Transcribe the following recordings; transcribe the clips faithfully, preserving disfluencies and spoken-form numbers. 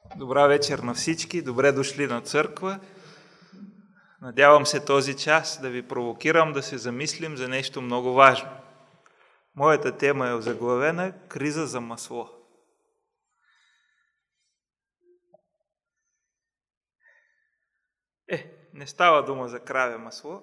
Добра вечер на всички, добре дошли на църква. Надявам се този час да ви провокирам да се замислим за нещо много важно. Моята тема е озаглавена "Криза за масло". Е, не става дума за краве масло.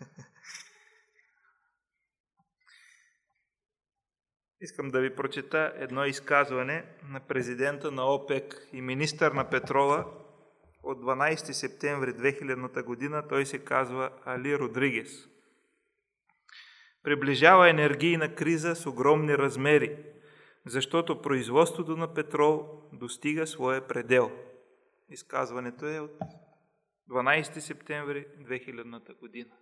Искам да ви прочета едно изказване на президента на ОПЕК и министър на петрола от дванадесети септември две хиляди година. Той се казва Али Родригес. Приближава енергийна криза с огромни размери, защото производството на петрол достига своя предел. Изказването е от дванадесети септември две хиляди година.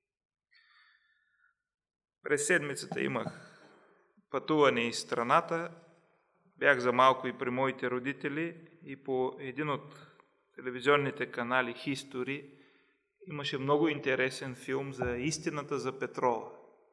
През седмицата имах пътуване из страната, бях за малко и при моите родители и по един от телевизионните канали History имаше много интересен филм за истината за петрола.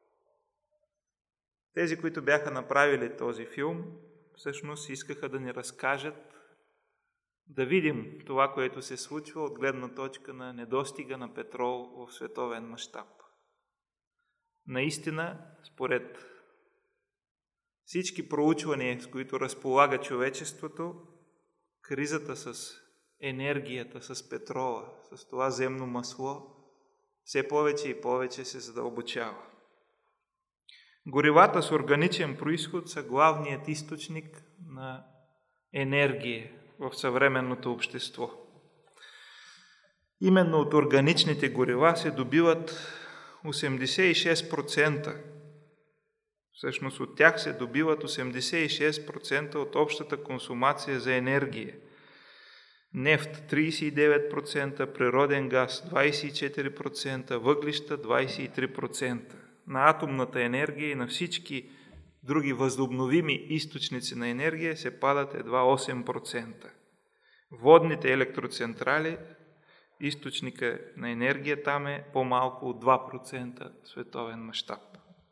Тези, които бяха направили този филм, всъщност искаха да ни разкажат, да видим това, което се случва от гледна точка на недостига на петрол в световен мащаб. Наистина, според всички проучвания, с които разполага човечеството, кризата с енергията, с петрола, с това земно масло, все повече и повече се задълбочава. Горивата с органичен произход са главният източник на енергия в съвременното общество. Именно от органичните горива се добиват осемдесет и шест процента. Всъщност от тях се добиват осемдесет и шест процента от общата консумация за енергия. Нефт тридесет и девет процента, природен газ двадесет и четири процента, въглища двадесет и три процента. На атомната енергия и на всички други възобновими източници на енергия се падат едва осем процента. Водните електроцентрали, източника на енергия там е по-малко от два процента световен мащаб.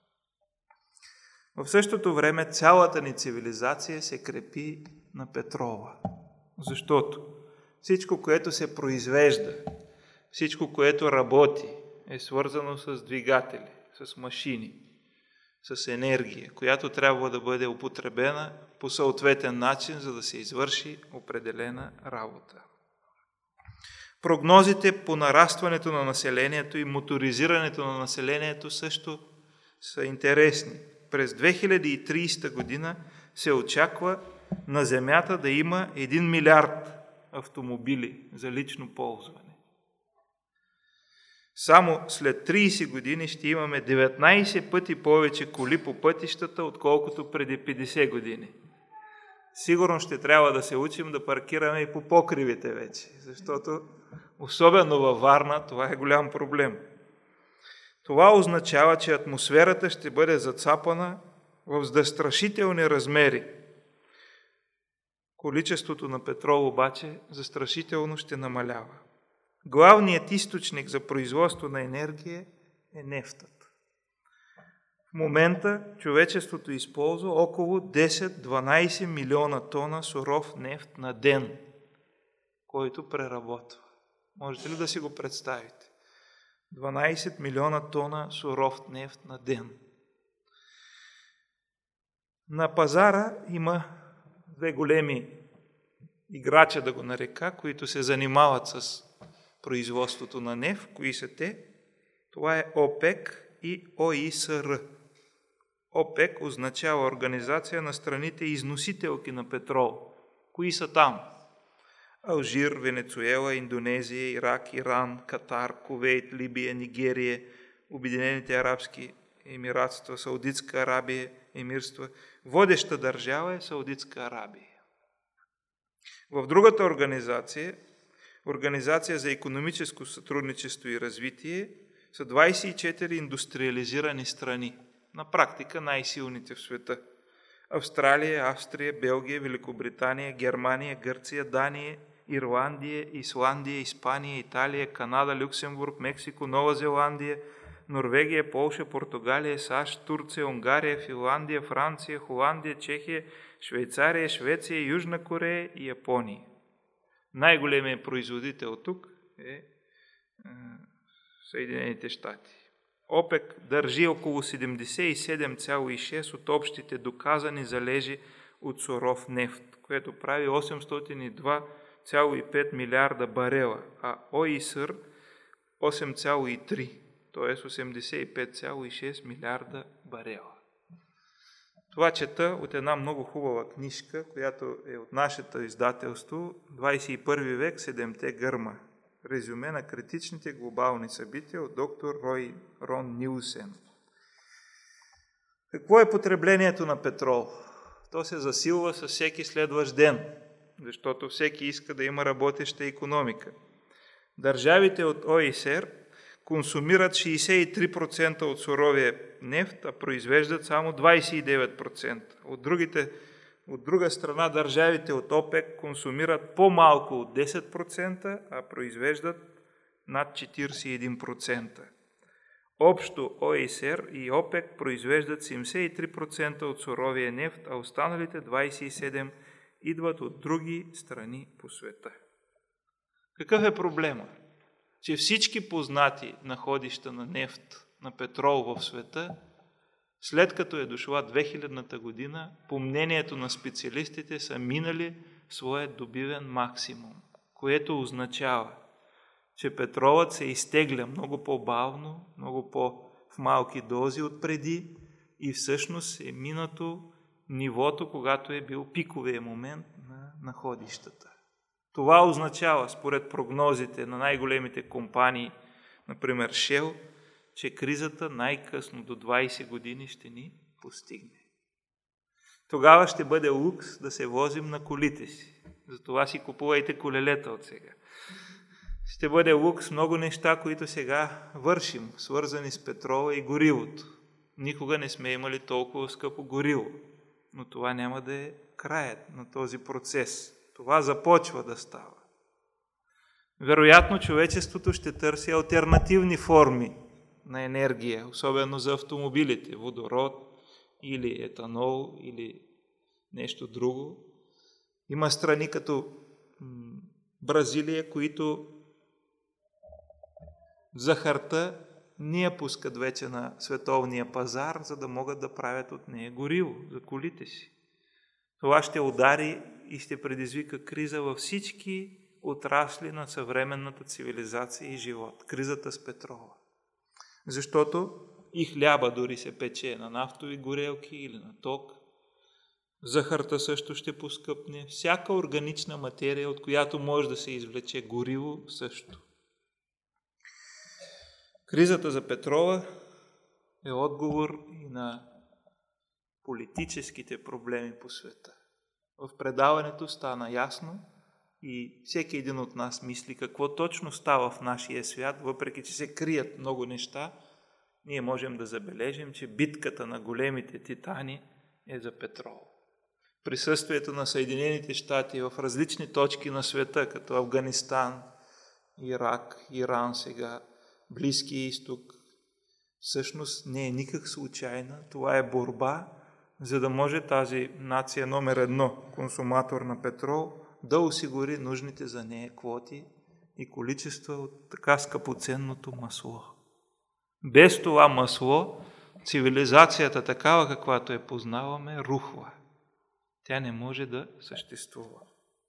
В същото време цялата ни цивилизация се крепи на петрола, защото всичко, което се произвежда, всичко, което работи, е свързано с двигатели, с машини, с енергия, която трябва да бъде употребена по съответен начин, за да се извърши определена работа. Прогнозите по нарастването на населението и моторизирането на населението също са интересни. През две хиляди и тридесета година се очаква на Земята да има един милиард автомобили за лично ползване. Само след тридесет години ще имаме деветнадесет пъти повече коли по пътищата, отколкото преди петдесет години. Сигурно ще трябва да се учим да паркираме и по покривите вече, защото особено във Варна това е голям проблем. Това означава, че атмосферата ще бъде зацапана в застрашителни размери. Количеството на петрол обаче застрашително ще намалява. Главният източник за производство на енергия е нефтът. В момента човечеството използва около десет до дванадесет милиона тона суров нефт на ден, който преработва. Можете ли да си го представите? дванадесет милиона тона суров нефт на ден. На пазара има две големи играча, да го нарека, които се занимават с производството на нефт. Кои са те? Това е ОПЕК и ОИСР. ОПЕК означава Организация на страните износителки на петрол. Кои са там? Алжир, Венецуела, Индонезия, Ирак, Иран, Катар, Кувейт, Либия, Нигерия, Обединените арабски емиратства, Саудитска Арабия, емирства. Водеща държава е Саудитска Арабия. В другата организация, Организация за икономическо сътрудничество и развитие, са двадесет и четири индустриализирани страни, на практика най-силните в света. Австралия, Австрия, Белгия, Великобритания, Германия, Гърция, Дания, Ирландия, Исландия, Испания, Италия, Канада, Люксембург, Мексико, Нова Зеландия, Норвегия, Полша, Португалия, САЩ, Турция, Унгария, Финландия, Франция, Холандия, Чехия, Швейцария, Швеция, Южна Корея и Япония. най-големият производител тук е Съединените щати. ОПЕК държи около седемдесет и седем цяло и шест от общите доказани залежи от суров нефт, което прави осемстотин и два цяло и пет милиарда барела, а ОИСР осем цяло и три, т.е. осемдесет и пет цяло и шест милиарда барела. Това чета от една много хубава книжка, която е от нашето издателство двадесет и първи век, седемте гърма. Резюме на критичните глобални събития от доктор Рой Рон Нилсен. Какво е потреблението на петрол? То се засилва със всеки следващ ден, защото всеки иска да има работеща икономика. Държавите от ОИСР консумират шейсет и три процента от суровия нефт, а произвеждат само двадесет и девет процента. От, другите, от друга страна, държавите от ОПЕК консумират по-малко от десет процента, а произвеждат над четиридесет и един процента. Общо ОИСР и ОПЕК произвеждат седемдесет и три процента от суровия нефт, а останалите двадесет и седем процента идват от други страни по света. Какъв е проблема? Че всички познати находища на нефт, на петрол в света, след като е дошла две хилядната година, по мнението на специалистите, са минали своят добивен максимум, което означава, че петролът се изтегля много по-бавно, много по-в малки дози от преди и всъщност е минато нивото, когато е бил пиковия момент на находищата. Това означава, според прогнозите на най-големите компании, например Shell, че кризата най-късно до двадесет години ще ни постигне. Тогава ще бъде лукс да се возим на колите си. Затова си купувайте колелета от сега. Ще бъде лукс много неща, които сега вършим, свързани с петрола и горивото. Никога не сме имали толкова скъпо гориво, но това няма да е краят на този процес. Това започва да става. Вероятно, човечеството ще търси алтернативни форми на енергия, особено за автомобилите, водород или етанол или нещо друго. Има страни като Бразилия, които захарта не я пускат вече на световния пазар, за да могат да правят от нея гориво за колите си. Това ще удари и ще предизвика криза във всички отрасли на съвременната цивилизация и живот. Кризата с петрола. Защото и хляба дори се пече на нафтови горелки или на ток. Захарта също ще поскъпне. Всяка органична материя, от която може да се извлече гориво, също. Кризата за петрола е отговор и на политическите проблеми по света. В предаването стана ясно и всеки един от нас мисли какво точно става в нашия свят, въпреки че се крият много неща, ние можем да забележим, че битката на големите титани е за петрол. Присъствието на Съединените щати в различни точки на света, като Афганистан, Ирак, Иран сега, Близкия изток, всъщност не е никак случайна. Това е борба, за да може тази нация номер едно, консуматор на петрол, да осигури нужните за нея квоти и количества от така скъпоценното масло. Без това масло, цивилизацията такава, каквато я познаваме, рухва. Тя не може да съществува.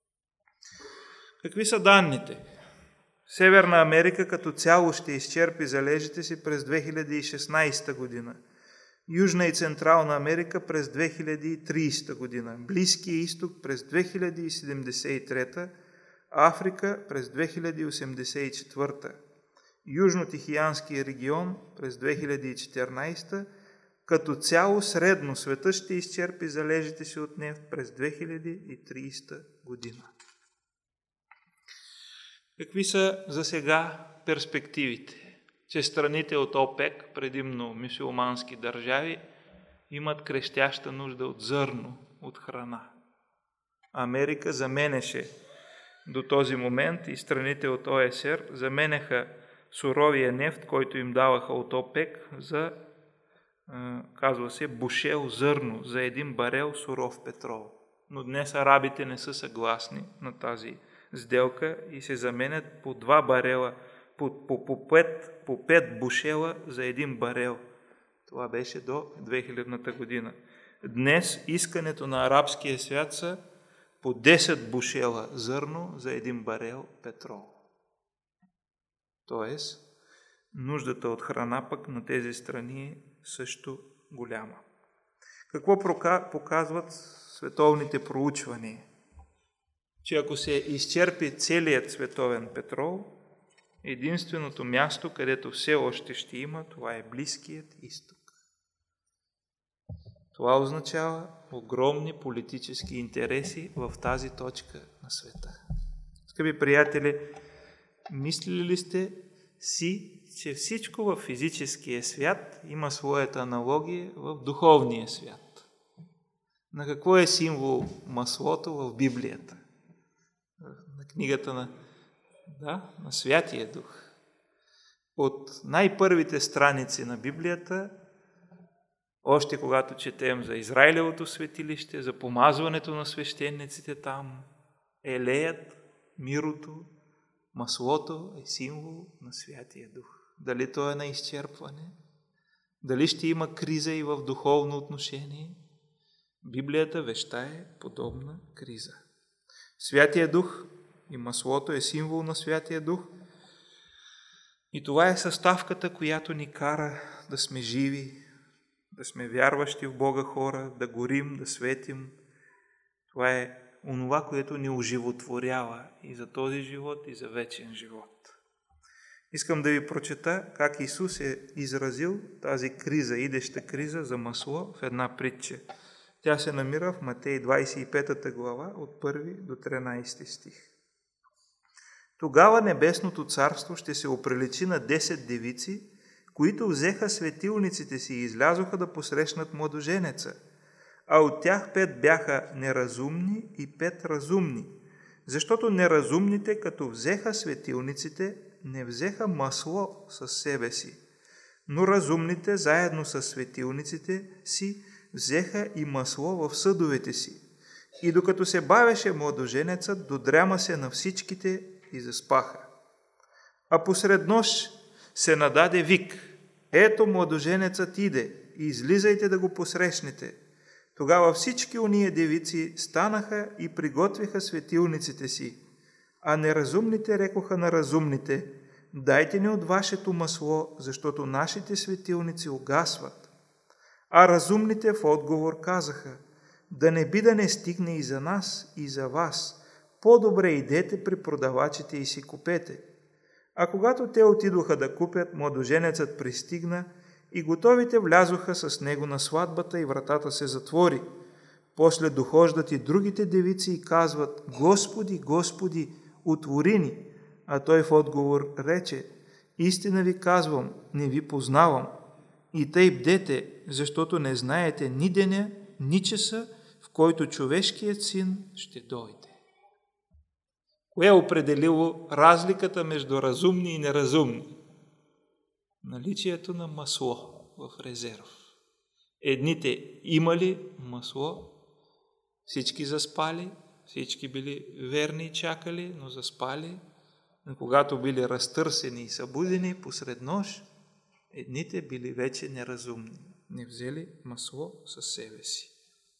Какви са данните? Северна Америка като цяло ще изчерпи залежите си през две хиляди и шестнадесета година. Южна и Централна Америка през две хиляди и тридесета година. Близкия изток през две хиляди седемдесет и трета. Африка през две хиляди осемдесет и четвърта. Южно-Тихиянския регион през две хиляди и четиринадесета. Като цяло средно света ще изчерпи залежите си от нефт през две хиляди и тридесета година. Какви са за сега перспективите? Че страните от ОПЕК, предимно мюсюлмански държави, имат крещяща нужда от зърно, от храна. Америка заменеше до този момент и страните от ОИСР заменяха суровия нефт, който им даваха от ОПЕК, за, казва се, бушел зърно, за един барел суров петрол. Но днес арабите не са съгласни на тази сделка и се заменят по два барела, по, по, по, пет, по пет бушела за един барел. Това беше до две хилядната година. Днес искането на арабския свят са по десет бушела зърно за един барел петрол. Тоест, нуждата от храна пък на тези страни е също голяма. Какво показват световните проучвания? Че ако се изчерпи целият световен петрол, единственото място, където все още ще има, това е Близкият изток. Това означава огромни политически интереси в тази точка на света. Скъпи приятели, мислили ли сте си, че всичко в физическия свят има своята аналогия в духовния свят? На какво е символ маслото в Библията? На книгата на, да, на Святия Дух. От най-първите страници на Библията, още когато четем за Израилевото светилище, за помазването на свещениците там, елеят, мирото, маслото е символ на Святия Дух. Дали то е на изчерпване? Дали ще има криза и в духовно отношение? Библията вещае подобна криза. Святия Дух и маслото е символ на Святия Дух. И това е съставката, която ни кара да сме живи, да сме вярващи в Бога хора, да горим, да светим. Това е онова, което ни оживотворява и за този живот, и за вечен живот. Искам да ви прочета как Исус е изразил тази криза, идеща криза за масло в една притча. Тя се намира в Матей двадесет и пета глава от първи до тринадесети стих. Тогава небесното царство ще се оприличи на десет девици, които взеха светилниците си и излязоха да посрещнат младоженеца. А от тях пет бяха неразумни и пет разумни, защото неразумните, като взеха светилниците, не взеха масло със себе си, но разумните, заедно с светилниците си, взеха и масло в съдовете си. И докато се бавеше младоженецът, додряма се на всичките и заспаха. А посред нощ се нададе вик: ето младоженецът иде, излизайте да го посрещнете. Тогава всички ония девици станаха и приготвиха светилниците си, а неразумните рекоха на разумните: дайте ни от вашето масло, защото нашите светилници угасват. А разумните в отговор казаха: да не би да не стигне и за нас, и за вас. По-добре идете при продавачите и си купете. А когато те отидоха да купят, младоженецът пристигна и готовите влязоха с него на сватбата и вратата се затвори. После дохождат и другите девици и казват: Господи, Господи, отвори ни. А той в отговор рече: истина ви казвам, не ви познавам. И тъй бдете, защото не знаете ни деня, ни часа, в който човешкият син ще дойде. Кое е определило разликата между разумни и неразумни? Наличието на масло в резерв. Едните имали масло, всички заспали, всички били верни и чакали, но заспали. Но когато били разтърсени и събудени посред нощ, едните били вече неразумни, не взели масло със себе си.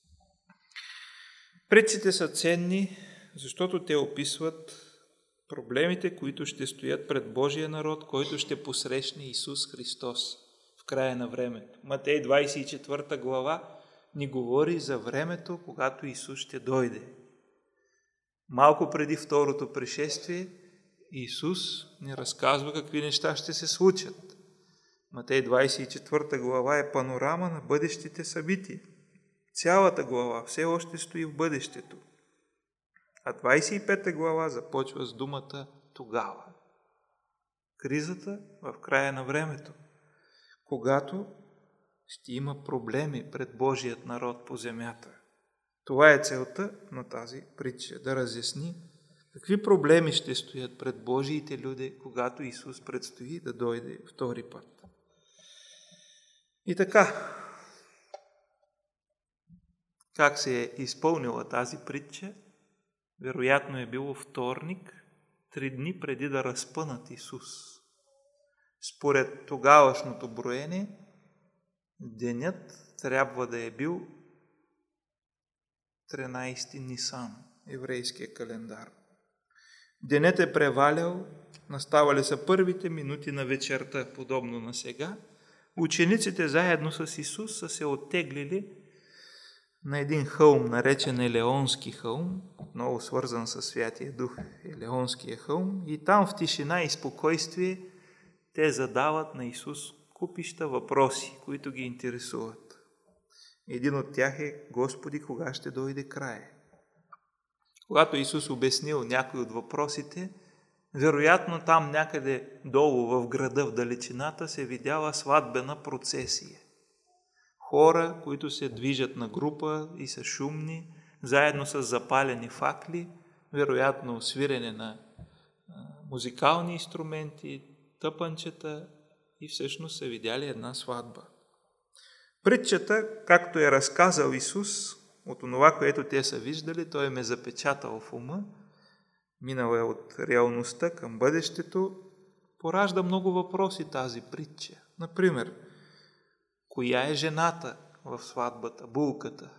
Притчите са ценни, защото те описват проблемите, които ще стоят пред Божия народ, който ще посрещне Исус Христос в края на времето. Матей двадесет и четвърта глава ни говори за времето, когато Исус ще дойде. Малко преди второто пришествие Исус ни разказва какви неща ще се случат. Матей двадесет и четвърта глава е панорама на бъдещите събития. Цялата глава все още стои в бъдещето. А двадесет и пета глава започва с думата тогава. Кризата в края на времето, когато ще има проблеми пред Божият народ по земята. Това е целта на тази притча, да разясни какви проблеми ще стоят пред Божиите люди, когато Исус предстои да дойде втори път. И така, как се е изпълнила тази притча? Вероятно е било вторник, три дни преди да разпънат Исус. Според тогавашното броене, денят трябва да е бил тринайсети Нисан, еврейския календар. Денят е превалял, наставали са първите минути на вечерта, подобно на сега. Учениците заедно с Исус са се оттеглили на един хълм, наречен Елеонски хълм, много свързан със Святия Дух, Елеонския хълм, и там в тишина и спокойствие те задават на Исус купища въпроси, които ги интересуват. Един от тях е: Господи, кога ще дойде края? Когато Исус обяснил някой от въпросите, вероятно там някъде долу в града, в далечината, се видяла сватбена процесия. Хора, които се движат на група и са шумни, заедно с запалени факли, вероятно свирене на музикални инструменти, тъпанчета, и всъщност са видяли една сватба. Притчата, както е разказал Исус, от това, което те са виждали, той ме запечатал в ума, минал е от реалността към бъдещето, поражда много въпроси тази притча. Например, коя е жената в сватбата, булката?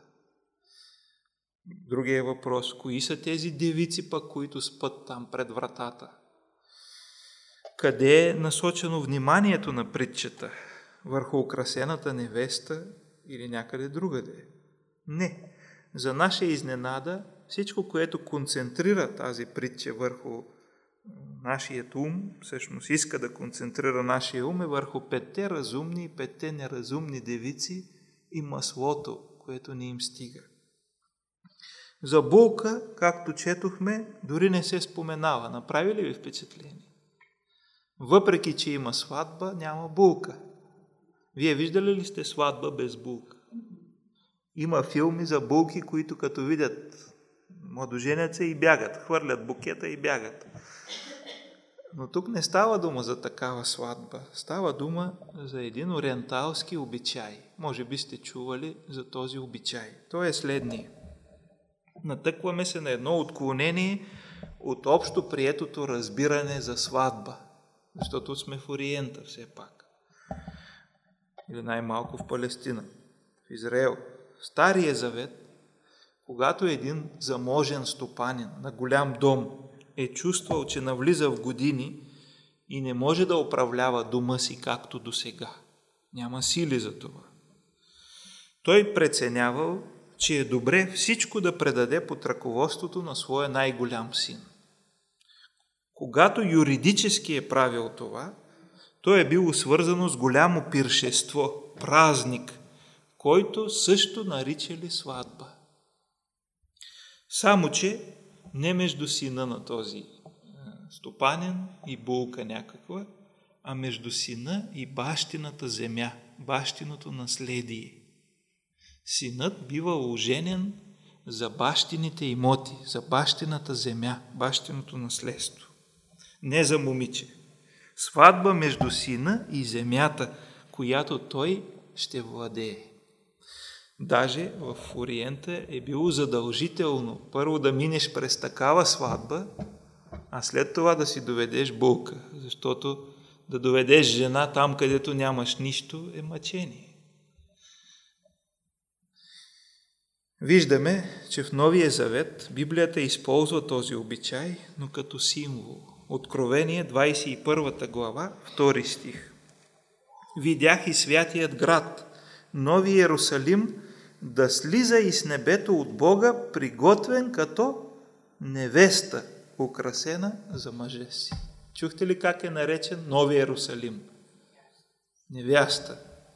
Другия въпрос: кои са тези девици пък, които спят там пред вратата? Къде е насочено вниманието на притчата? Върху украсената невеста или някъде другаде? Не. За наша изненада, всичко, което концентрира тази притча върху нашият ум, всъщност иска да концентрира нашия ум, е върху петте разумни и петте неразумни девици и маслото, което ни им стига. За булка, както четохме, дори не се споменава. Направи ли ви впечатление? Въпреки че има сватба, няма булка. Вие виждали ли сте сватба без булка? Има филми за булки, които като видят младоженеца и бягат, хвърлят букета и бягат. Но тук не става дума за такава сватба. Става дума за един ориенталски обичай. Може би сте чували за този обичай. Той е следния. Натъкваме се на едно отклонение от общо приетото разбиране за сватба. Защото сме в Ориента все пак. Или най-малко в Палестина, в Израел. В Стария завет, когато един заможен стопанин на голям дом е чувствал, че навлиза в години и не може да управлява дома си както досега, няма сили за това, той преценявал, че е добре всичко да предаде под ръководството на своя най-голям син. Когато юридически е правил това, то е било свързано с голямо пиршество, празник, който също наричали сватба. Само че не между сина на този стопанин и булка някаква, а между сина и бащината земя, бащиното наследие. Синът бива оженен за бащините имоти, за бащината земя, бащиното наследство. Не за момиче. Сватба между сина и земята, която той ще владее. Даже в Ориента е било задължително първо да минеш през такава сватба, а след това да си доведеш булка, защото да доведеш жена там, където нямаш нищо, е мъчение. Виждаме, че в Новия завет Библията използва този обичай, но като символ. Откровение, двадесет и първа глава, втори стих. Видях и святият град, Нови Иерусалим, да слиза из небето от Бога, приготвен като невеста, украсена за мъжа си. Чухте ли как е наречен Нови Иерусалим? Невяста.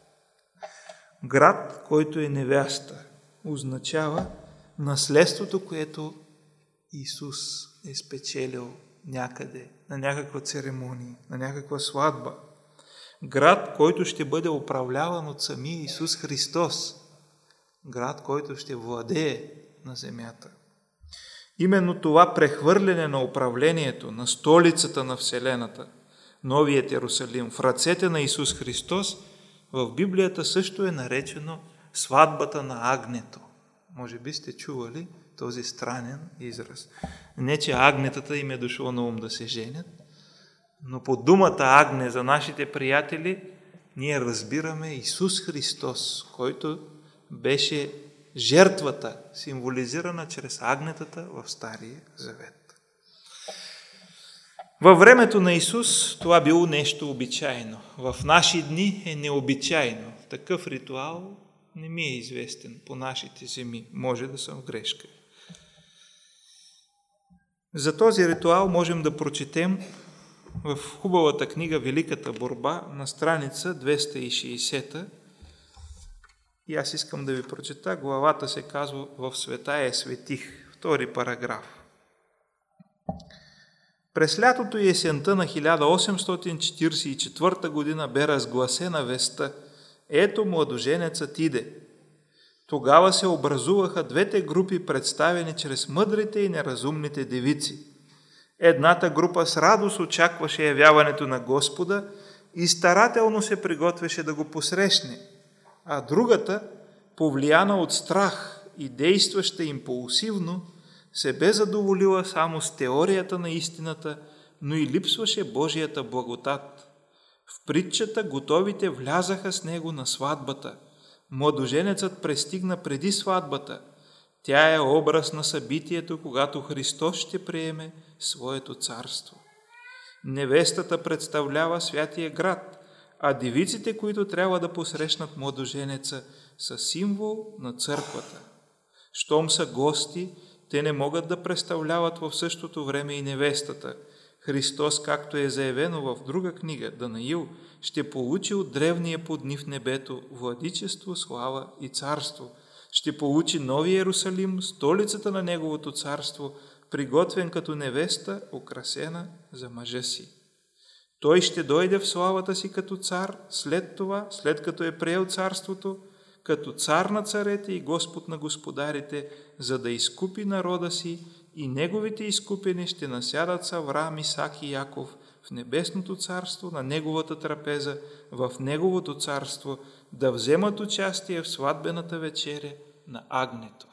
Град, който е невяста, означава наследството, което Исус е спечелил някъде, на някаква церемония, на някаква сватба. Град, който ще бъде управляван от самия Исус Христос. Град, който ще владее на земята. Именно това прехвърляне на управлението на столицата на Вселената, Новият Иерусалим, в ръцете на Исус Христос, в Библията също е наречено сватбата на агнето. Може би сте чували, този странен израз. Не, че агнетата им е дошло на ум да се женят, но по думата агне за нашите приятели ние разбираме Исус Христос, който беше жертвата, символизирана чрез агнетата в Стария Завет. Във времето на Исус това било нещо обичайно. В наши дни е необичайно. Такъв ритуал не ми е известен по нашите земи. Може да съм в грешка. За този ритуал можем да прочетем в хубавата книга Великата борба на страница двеста и шейсета. И аз искам да ви прочета. Главата се казва "В светая светих", втори параграф. През лятото и есента на хиляда осемстотин четиридесет и четвърта година бе разгласена вестта: "Ето младоженецът иде." Тогава се образуваха двете групи, представени чрез мъдрите и неразумните девици. Едната група с радост очакваше явяването на Господа и старателно се приготвяше да го посрещне, а другата, повлияна от страх и действаща импулсивно, се бе задоволила само с теорията на истината, но и липсваше Божията благодат. В притчата готовите влязаха с него на сватбата. Младоженецът пристигна преди сватбата. Тя е образ на събитието, когато Христос ще приеме своето царство. Невестата представлява святия град, а девиците, които трябва да посрещнат младоженеца, са символ на църквата. Щом са гости, те не могат да представляват в същото време и невестата. Христос, както е заявено в друга книга, Данаил, ще получи от древния подни в небето владичество, слава и царство. Ще получи Нови Иерусалим, столицата на Неговото царство, приготвен като невеста, украсена за мъжа си. Той ще дойде в славата си като цар, след това, след като е приел царството, като цар на царете и Господ на господарите, за да изкупи народа си, и неговите изкупени ще насядат с Авраам, Исак и Яков в небесното царство, на неговата трапеза, в неговото царство, да вземат участие в сватбената вечеря на агнето.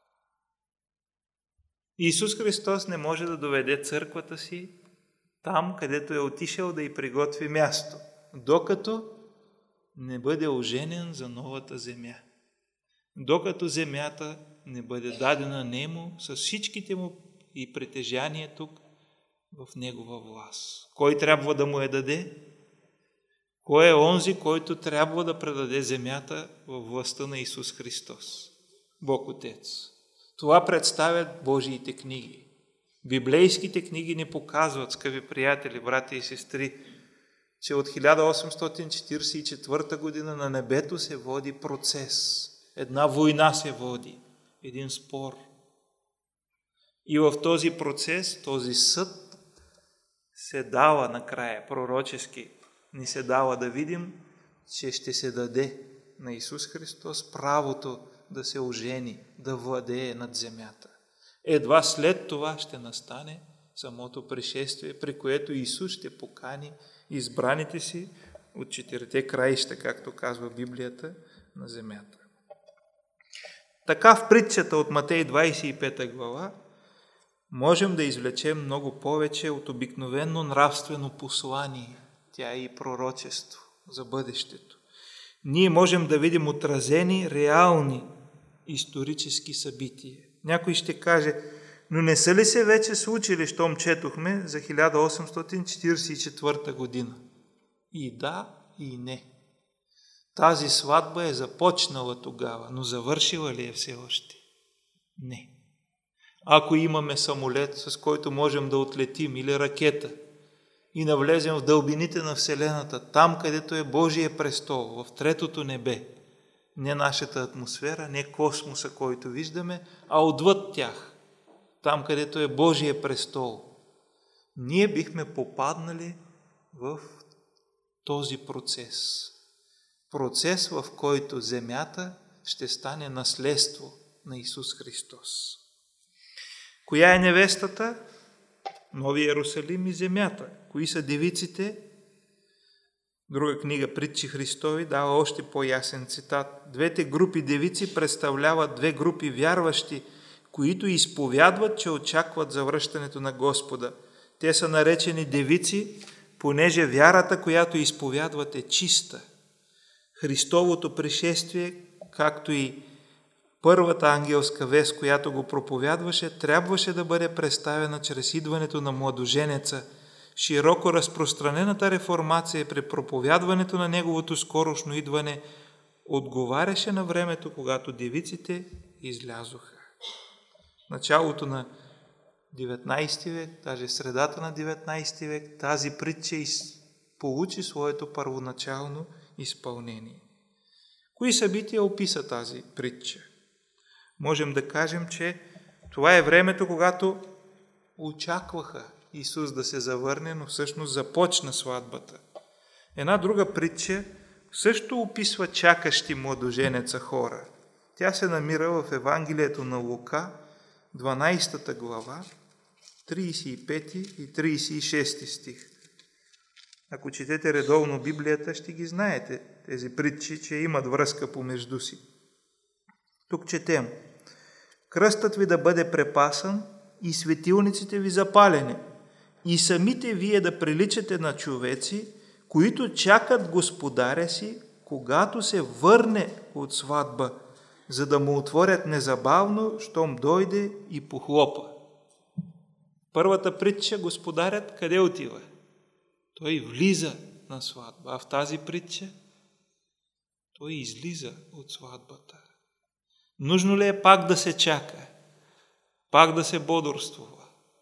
Исус Христос не може да доведе църквата си там, където е отишъл да й приготви място, докато не бъде оженен за новата земя. Докато земята не бъде дадена нему с всичките му и притежания тук в негова власт. Кой трябва да му я даде? Кой е онзи, който трябва да предаде земята във властта на Исус Христос? Бог Отец. Това представят Божиите книги. Библейските книги ни показват, скъпи приятели, брати и сестри, че от хиляда осемстотин четиридесет и четвърта година на небето се води процес. Една война се води, един спор. И в този процес, този съд се дава накрая, пророчески ни се дава да видим, че ще се даде на Исус Христос правото да се ожени, да владее над земята. Едва след това ще настане самото пришествие, при което Исус ще покани избраните си от четирите краища, както казва Библията, на земята. Така в притчата от Матей двадесет и пета глава можем да извлечем много повече от обикновено нравствено послание. Тя е и пророчество за бъдещето. Ние можем да видим отразени реални исторически събития. Някой ще каже: но не са ли се вече случили, щом четохме за хиляда осемстотин четиридесет и четвърта година? И да, и не. Тази сватба е започнала тогава, но завършила ли е все още? Не. Ако имаме самолет, с който можем да отлетим, или ракета, и навлезем в дълбините на Вселената, там, където е Божия престол, в третото небе, не нашата атмосфера, не космоса, който виждаме, а отвъд тях, там, където е Божия престол, ние бихме попаднали в този процес. Процес, в който земята ще стане наследство на Исус Христос. Коя е невестата? Нови Иерусалим и земята. Кои са девиците? Друга книга, Притчи Христови, дава още по-ясен цитат. Двете групи девици представляват две групи вярващи, които изповядват, че очакват завръщането на Господа. Те са наречени девици, понеже вярата, която изповядват, е чиста. Христовото пришествие, както и първата ангелска вест, която го проповядваше, трябваше да бъде представена чрез идването на младоженеца. Широко разпространената реформация при проповядването на неговото скорошно идване отговаряше на времето, когато девиците излязоха. Началото на деветнайсети век, даже средата на деветнайсети век, тази притча получи своето първоначално изпълнение. Кои събития описа тази притча? Можем да кажем, че това е времето, когато очакваха Исус да се завърне, но всъщност започна сватбата. Една друга притча също описва чакащи младоженеца хора. Тя се намира в Евангелието на Лука, дванайсета глава, трийсет и пети и трийсет и шести стих. Ако четете редовно Библията, ще ги знаете, тези притчи, че имат връзка помежду си. Тук четем: кръстът ви да бъде препасан и светилниците ви запалени, и самите вие да приличате на човеци, които чакат господаря си, когато се върне от сватба, за да му отворят незабавно, щом дойде и похлопа. Първата притча, господарят къде отива? Той влиза на сватба, а в тази притча той излиза от сватбата. Нужно ли е пак да се чака? Пак да се бодрствува?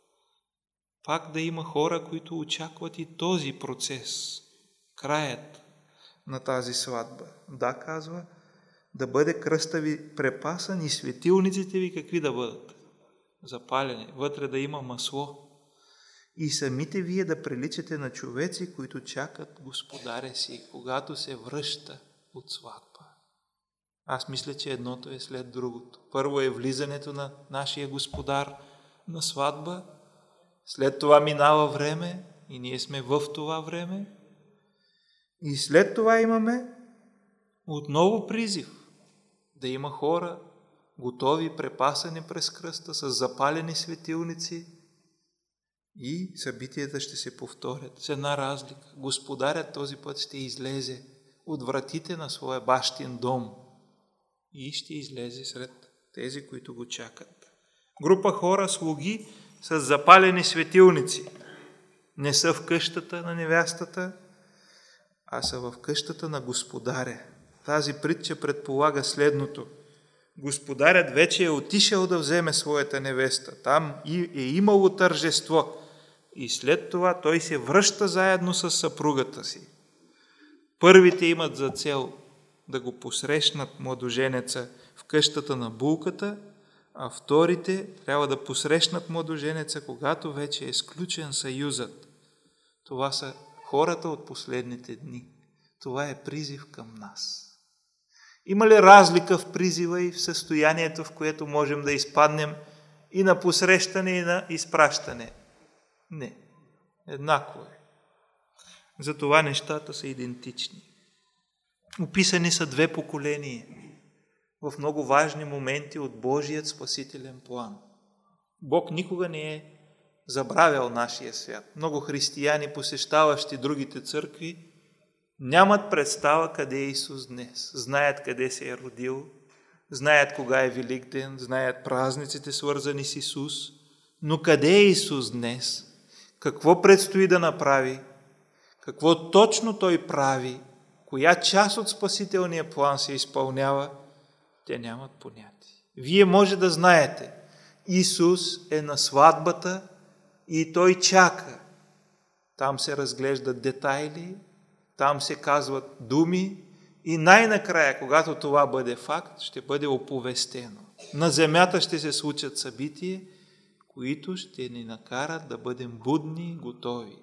Пак да има хора, които очакват и този процес, краят на тази сватба? Да, казва, да бъде кръста ви препасан и светилниците ви какви да бъдат? Запалени, вътре да има масло. И самите вие да приличате на човеци, които чакат господаря си, когато се връща от сватба. Аз мисля, че едното е след другото. Първо е влизането на нашия господар на сватба, след това минава време и ние сме в това време. И след това имаме отново призив да има хора, готови, препасани през кръста, с запалени светилници, и събитията ще се повторят. С една разлика. Господарят този път ще излезе от вратите на своя бащин дом и ще излезе сред тези, които го чакат. Група хора, слуги с запалени светилници, не са в къщата на невястата, а са в къщата на господаря. Тази притча предполага следното: господарят вече е отишъл да вземе своята невеста. Там е имало тържество. И след това той се връща заедно с съпругата си. Първите имат за цел да го посрещнат младоженеца в къщата на булката, а вторите трябва да посрещнат младоженеца, когато вече е сключен съюзът. Това са хората от последните дни. Това е призив към нас. Има ли разлика в призива и в състоянието, в което можем да изпаднем и на посрещане, и на изпращане? Не. Еднакво е. Затова нещата са идентични. Описани са две поколения в много важни моменти от Божият спасителен план. Бог никога не е забравял нашия свят. Много християни, посещаващи другите църкви, нямат представа къде е Исус днес. Знаят къде се е родил, знаят кога е Великден, знаят празниците, свързани с Исус, но къде е Исус днес? Какво предстои да направи? Какво точно Той прави? Коя част от спасителния план се изпълнява? Те нямат понятие. Вие може да знаете, Исус е на сватбата и Той чака. Там се разглеждат детайли, там се казват думи и най-накрая, когато това бъде факт, ще бъде оповестено. На земята ще се случат събития, които ще ни накарат да бъдем будни и готови.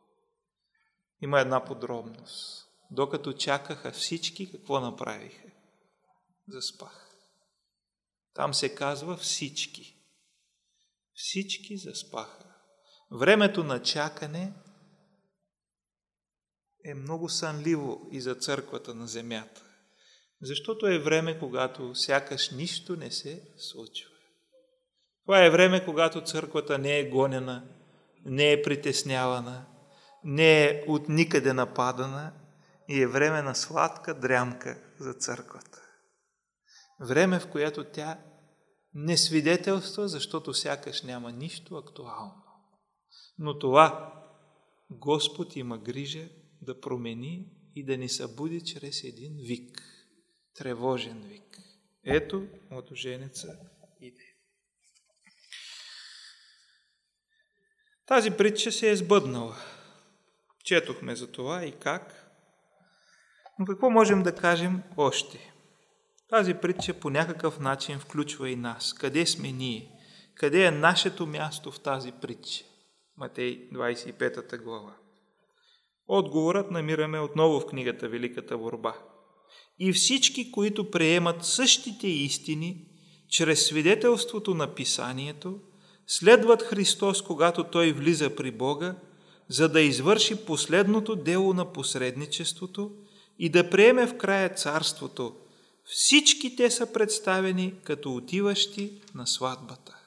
Има една подробност. Докато чакаха всички, какво направиха? Заспаха. Там се казва всички. Всички заспаха. Времето на чакане е много сънливо и за църквата на земята. Защото е време, когато сякаш нищо не се случва. Това е време, когато църквата не е гонена, не е притеснявана, не е от никъде нападана и е време на сладка дрямка за църквата. Време, в което тя не свидетелства, защото сякаш няма нищо актуално. Но това Господ има грижа да промени и да ни събуди чрез един вик, тревожен вик. Ето, младоженеца иде. Тази притча се е сбъднала. Четохме за това и как. Но какво можем да кажем още? Тази притча по някакъв начин включва и нас. Къде сме ние? Къде е нашето място в тази притча? Матей двадесет и пета глава. Отговорът намираме отново в книгата Великата борба. И всички, които приемат същите истини, чрез свидетелството на Писанието, следват Христос, когато Той влиза при Бога, за да извърши последното дело на посредничеството и да приеме в края царството. Всички те са представени като отиващи на сватбата.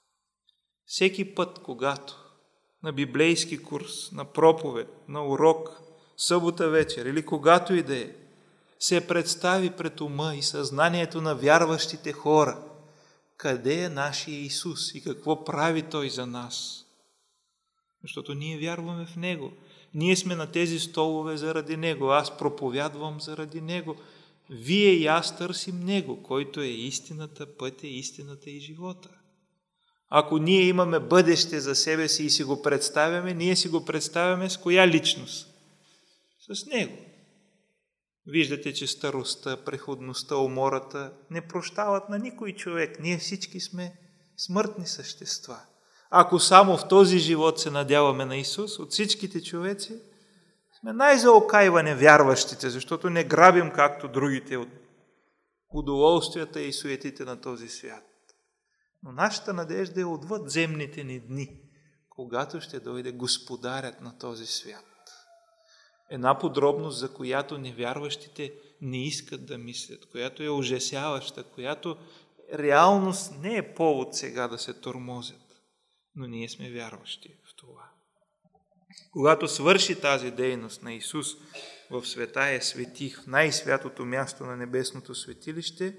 Всеки път, когато на библейски курс, на проповед, на урок, събота вечер или когато и да е, се представи пред ума и съзнанието на вярващите хора, къде е нашия Исус и какво прави Той за нас. Защото ние вярваме в Него. Ние сме на тези столове заради Него. Аз проповядвам заради Него. Вие и аз търсим Него, който е истината, пътя, истината и живота. Ако ние имаме бъдеще за себе си и си го представяме, ние си го представяме с коя личност? С Него. Виждате, че старостта, преходността, умората не прощават на никой човек. Ние всички сме смъртни същества. Ако само в този живот се надяваме на Исус, от всичките човеци, сме най-заокайване вярващите, защото не грабим както другите от удоволствията и суетите на този свят. Но нашата надежда е отвъд земните ни дни, когато ще дойде Господарят на този свят. Една подробност, за която невярващите не искат да мислят, която е ужасяваща, която реалност не е повод сега да се тормозят, но ние сме вярващи в това. Когато свърши тази дейност на Исус в Светая Светих, в най-святото място на небесното светилище,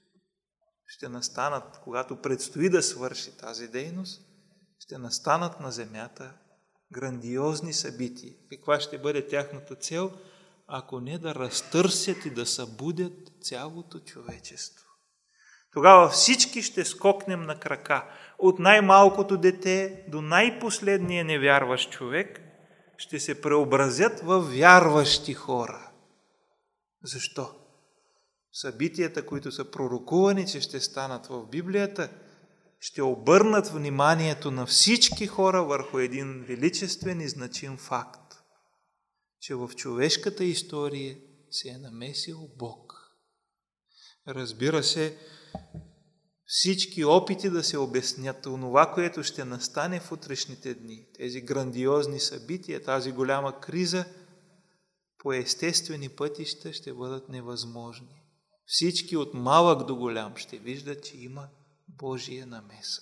ще настанат, когато предстои да свърши тази дейност, ще настанат на земята грандиозни събития. Каква ще бъде тяхната цел, ако не да разтърсят и да събудят цялото човечество? Тогава всички ще скокнем на крака. От най-малкото дете до най-последния невярващ човек ще се преобразят в вярващи хора. Защо? Събитията, които са пророкувани, че ще станат в Библията, ще обърнат вниманието на всички хора върху един величествен и значим факт, че в човешката история се е намесил Бог. Разбира се, всички опити да се обяснят онова, което ще настане в утрешните дни, тези грандиозни събития, тази голяма криза, по естествени пътища ще бъдат невъзможни. Всички от малък до голям ще виждат, че има Божия намеса.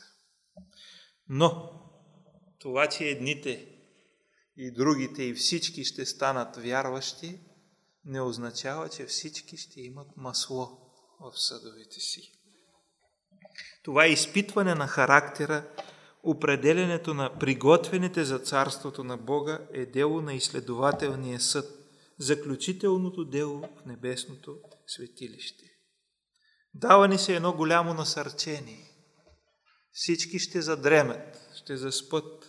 Но това, че едните и другите и всички ще станат вярващи, не означава, че всички ще имат масло в съдовете си. Това изпитване на характера, определенето на приготвените за царството на Бога е дело на изследователния съд, заключителното дело в небесното светилище. Дава ни се едно голямо насърчение. Всички ще задремят, ще заспът,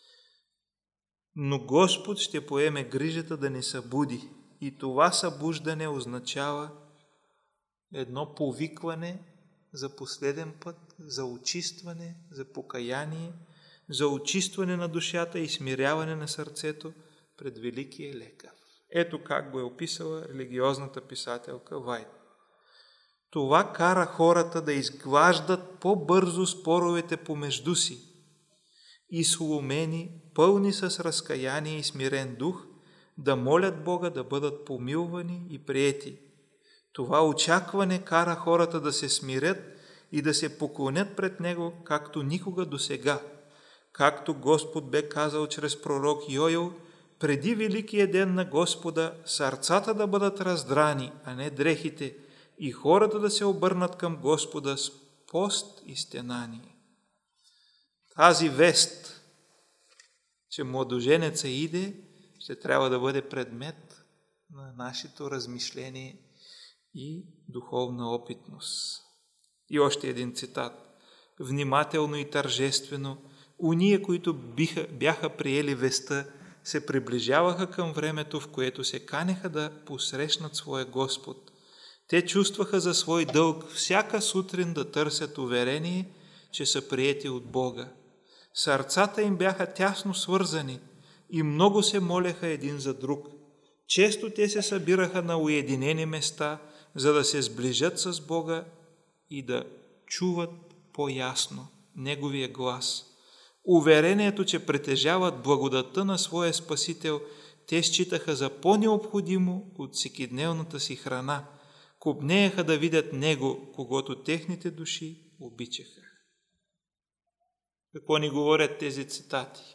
но Господ ще поеме грижата да ни събуди. И това събуждане означава едно повикване за последен път, за очистване, за покаяние, за очистване на душата и смиряване на сърцето пред великия лекар. Ето как го е описала религиозната писателка Вайт. Това кара хората да изглаждат по-бързо споровете помежду си и сломени, пълни с разкаяние и смирен дух, да молят Бога да бъдат помилвани и приети. Това очакване кара хората да се смирят и да се поклонят пред Него, както никога досега. Както Господ бе казал чрез пророк Йоел, преди великия ден на Господа сърцата да бъдат раздрани, а не дрехите, и хората да се обърнат към Господа с пост и стенание. Тази вест, че младоженеца иде, ще трябва да бъде предмет на нашето размишление и духовна опитност. И още един цитат. Внимателно и тържествено уния, които биха, бяха приели веста, се приближаваха към времето, в което се канеха да посрещнат своя Господ. Те чувстваха за свой дълг всяка сутрин да търсят уверение, че са приети от Бога. Сърцата им бяха тясно свързани и много се молеха един за друг. Често те се събираха на уединени места, за да се сближат с Бога и да чуват по-ясно Неговия глас. Уверението, че притежават благодатта на своя Спасител, те считаха за по-необходимо от всекидневната си храна. Копнееха да видят Него, когото техните души обичаха. Какво ни говорят тези цитати?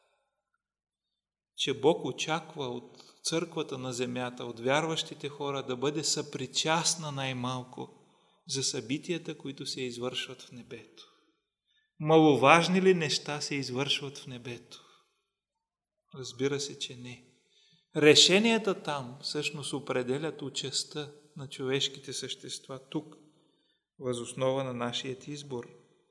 Че Бог очаква от църквата на земята, от вярващите хора, да бъде съпричастна най-малко за събитията, които се извършват в небето. Маловажни ли неща се извършват в небето? Разбира се, че не. Решенията там всъщност определят участта на човешките същества тук, въз основа на нашият избор.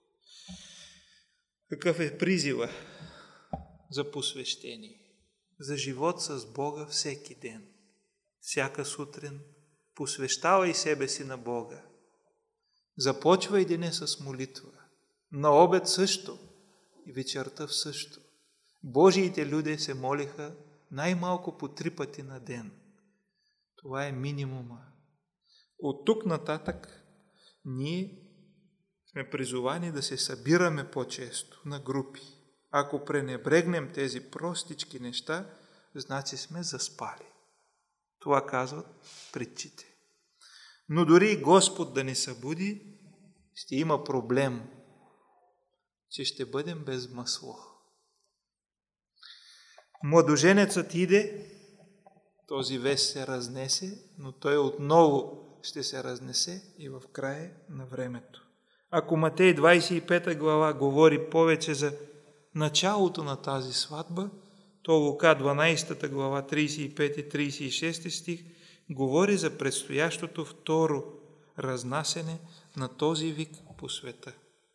Какъв е призива за посвещение? За живот с Бога всеки ден. Всяка сутрин посвещавай себе си на Бога. Започвай деня с молитва. На обед също и вечерта също. Божиите люди се молиха най-малко по три пъти на ден. Това е минимума. От тук нататък ние сме призовани да се събираме по-често на групи. Ако пренебрегнем тези простички неща, значи сме заспали. Това казват притчите. Но дори и Господ да ни събуди, ще има проблем, че ще бъдем без масло. Младоженецът иде, този вест се разнесе, но той отново ще се разнесе и в края на времето. Ако Матей двадесет и пета глава говори повече за началото на тази сватба, то Лука дванадесета глава тридесет и пети и тридесет и шести стих говори за предстоящото второ разнасене на този вик по света.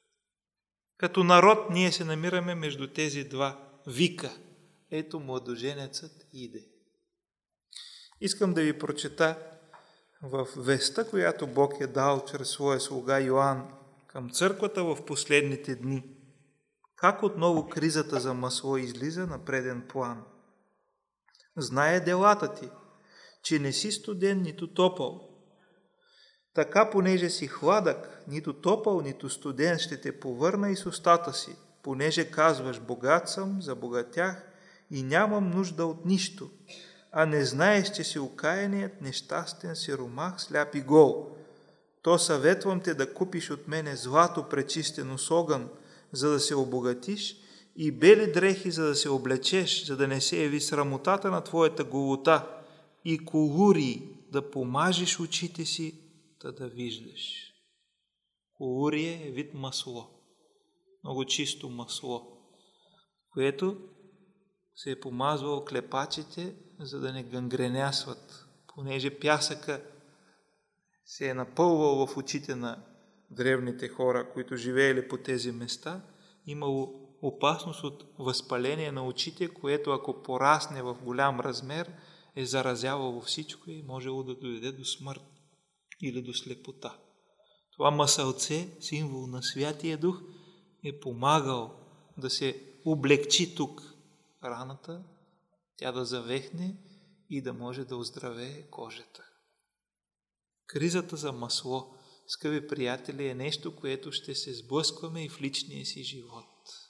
Като народ ние се намираме между тези два вика. Ето младоженецът иде. Искам да ви прочета в веста, която Бог е дал чрез своя слуга Йоан към църквата в последните дни. Как отново кризата за масло излиза на преден план. Знае делата ти, че не си студен, нито топъл. Така, понеже си хладък, нито топъл, нито студен, ще те повърна и с устата си, понеже казваш, богат съм, забогатях и нямам нужда от нищо, а не знаеш, че си окаяният, нещастен, сиромах, сляп и гол. То съветвам те да купиш от мене злато пречистено с огън, за да се обогатиш, и бели дрехи, за да се облечеш, за да не се яви срамотата на твоята голота, и колурии, да помажеш очите си, та да виждаш. Колурие е вид масло, много чисто масло, което се е помазвал клепачите, за да не гангренясват, понеже пясъка се е напълвал в очите на древните хора, които живеели по тези места, имало опасност от възпаление на очите, което ако порасне в голям размер, е заразявало всичко и можело да доведе до смърт или до слепота. Това масълце, символ на Святия Дух, е помагал да се облегчи тук раната, тя да завехне и да може да оздравее кожата. Кризата за масло, скъпи приятели, е нещо, което ще се сблъскваме и в личния си живот.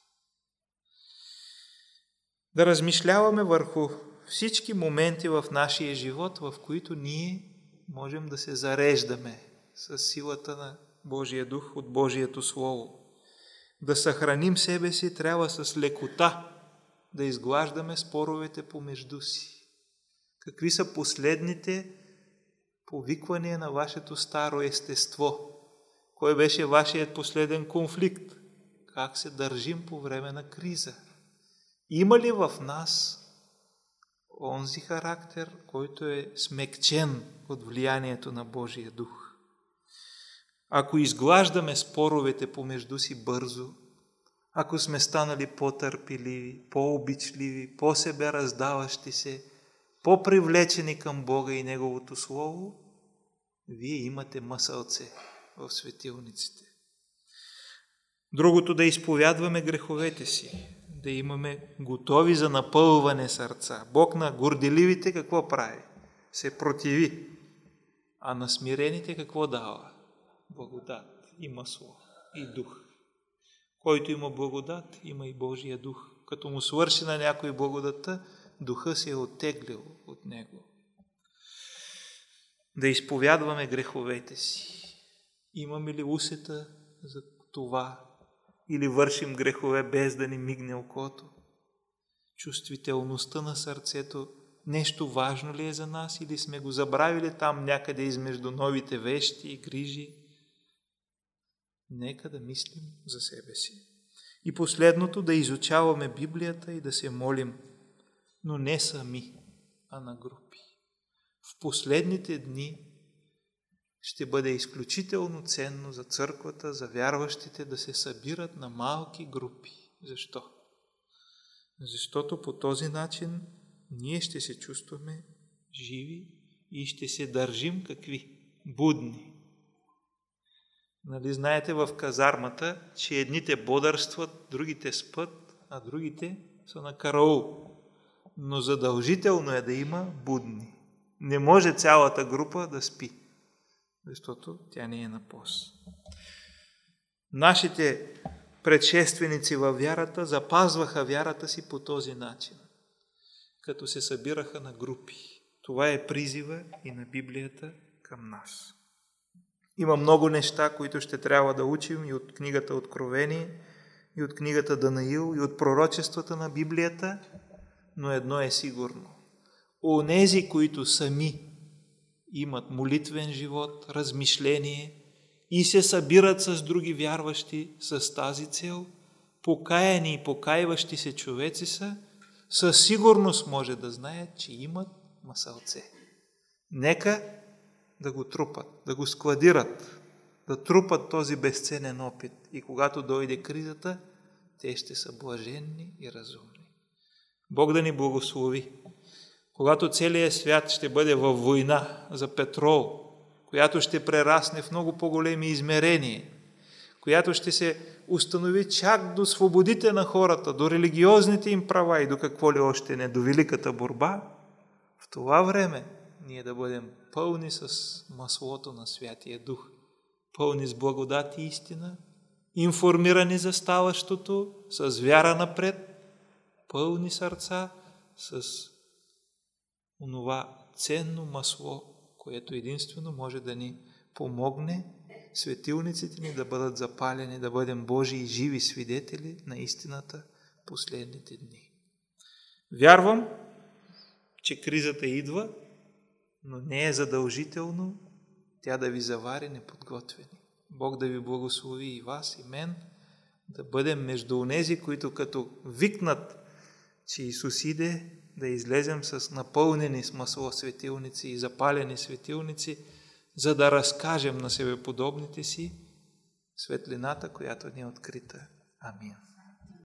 Да размишляваме върху всички моменти в нашия живот, в които ние можем да се зареждаме с силата на Божия дух от Божието Слово. Да съхраним себе си трябва с лекота да изглаждаме споровете помежду си. Какви са последните повиквания на вашето старо естество? Кой беше вашият последен конфликт? Как се държим по време на криза? Има ли в нас онзи характер, който е смекчен от влиянието на Божия дух? Ако изглаждаме споровете помежду си бързо, ако сме станали по-търпеливи, по-обичливи, по-себераздаващи се, по-привлечени към Бога и Неговото Слово, вие имате мъсълце в светилниците. Другото, да изповядваме греховете си, да имаме готови за напълване сърца. Бог на горделивите какво прави? Се противи. А на смирените какво дава? Благодат и масло и дух. Който има благодат, има и Божия дух. Като му свърши на някой благодата, духа се е оттеглил от него. Да изповядваме греховете си. Имаме ли усета за това? Или вършим грехове без да ни мигне окото? Чувствителността на сърцето нещо важно ли е за нас или сме го забравили там някъде измежду новите вещи и грижи? Нека да мислим за себе си. И последното, да изучаваме Библията и да се молим, но не сами, а на групи. В последните дни ще бъде изключително ценно за църквата, за вярващите да се събират на малки групи. Защо? Защото по този начин ние ще се чувстваме живи и ще се държим какви? Будни. Нали знаете в казармата, че едните бодърстват, другите спът, а другите са на караул. Но задължително е да има будни. Не може цялата група да спи, защото тя не е на пост. Нашите предшественици във вярата запазваха вярата си по този начин, като се събираха на групи. Това е призива и на Библията към нас. Има много неща, които ще трябва да учим и от книгата Откровение, и от книгата Данаил, и от пророчествата на Библията, но едно е сигурно. Онези, които сами имат молитвен живот, размишление и се събират с други вярващи с тази цел, покаяни и покаиващи се човеци са, със сигурност може да знаят, че имат масълце. Нека да го трупат, да го складират, да трупат този безценен опит и когато дойде кризата, те ще са блаженни и разумни. Бог да ни благослови. Когато целият свят ще бъде във война за петрол, която ще прерасне в много по-големи измерения, която ще се установи чак до свободите на хората, до религиозните им права и до какво ли още не, до великата борба, в това време ние да бъдем пълни с маслото на Святия Дух, пълни с благодат и истина, информирани за ставащото, с вяра напред, пълни сърца с онова ценно масло, което единствено може да ни помогне светилниците ни да бъдат запалени, да бъдем Божии живи свидетели на истината последните дни. Вярвам, че кризата идва, но не е задължително тя да ви завари неподготвени. Бог да ви благослови и вас, и мен, да бъдем между онези, които като викнат, че Исус иде, да излезем с напълнени с масло светилници и запалени светилници, за да разкажем на себеподобните си светлината, която ни е открита. Амин.